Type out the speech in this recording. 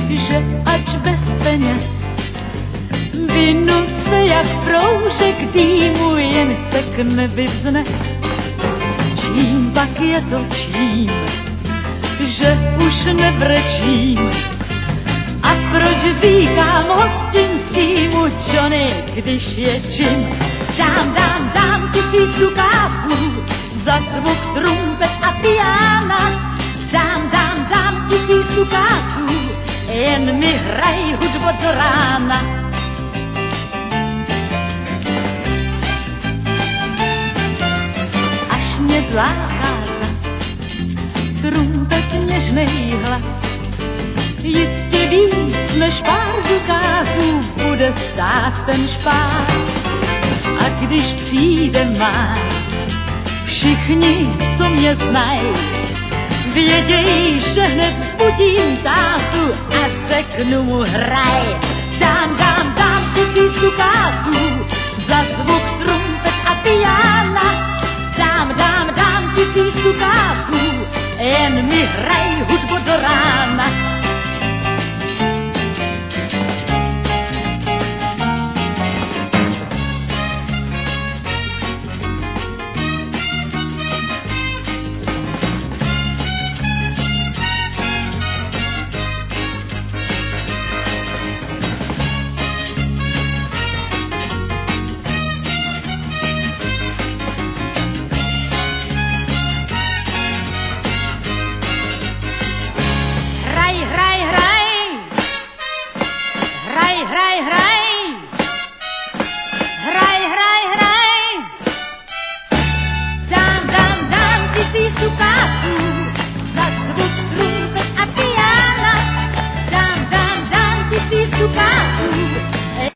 že ač bez peněz vynu se jak proužek dýmu, jen se k nebi vznes. Čím pak je to čím, že už nebrečím? A proč říkám hostinskýmu Johnny, když je čin? Dám 1000 dukátů za zvuk trumpet a piana. Dám 1000 dukátů, jen mi hraj hudbu do rána. Až mě zláká trumpet něžnej hlas, jistě víc než pár dukátů bude stát ten špát. A když přijde máj, všichni, co mě znají, vědějí, že hned budím tátu a řeknu mu hraj.